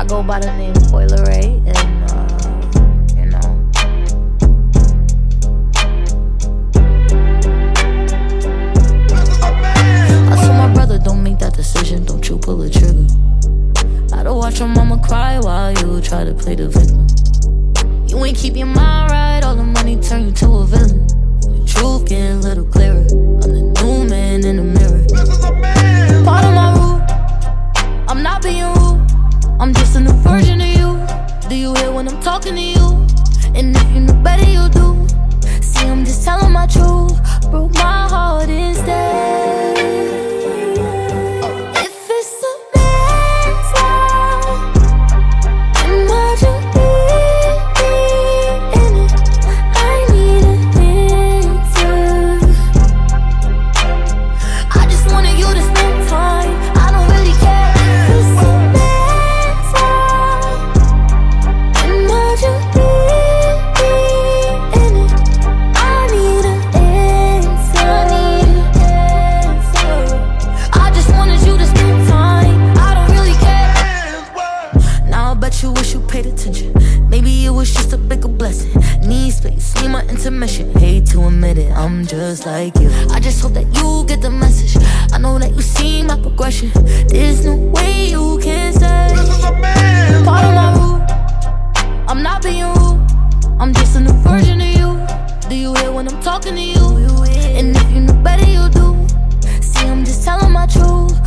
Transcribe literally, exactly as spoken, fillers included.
go by the name Spoiler Ray, and uh, you know. I told my brother, don't make that decision, don't you pull a trigger. I don't watch your mama cry while you try to play the victim. You ain't keep your mind right, all the money turn you to a villain. The truth getting a little clearer, I'm the new man in the mirror. Part of my route, I'm not being rude, I'm just a new version of you. Do you hear when I'm talking to you? And if you know better, you do. See, I'm just telling my truth, broke my heart instead. If it's a man's life, then why'd you be in it? I need an answer. I just wanted you to spend time, I don't really care. If it's a man's life, then why'd you be in it? I need an answer. I need an answer. I just wanted you to spend time, I don't really care. Now I bet you wish you paid attention. Maybe it was just a bigger blessing. Need space, need my intermission. Hate to admit it, I'm just like you. I just hope that you get the message. I know that you see my progression. There's no way you can say part of my route, I'm not being rude, I'm just a new version of you. Do you hear when I'm talking to you? And if you know better, you do. See, I'm just telling my truth,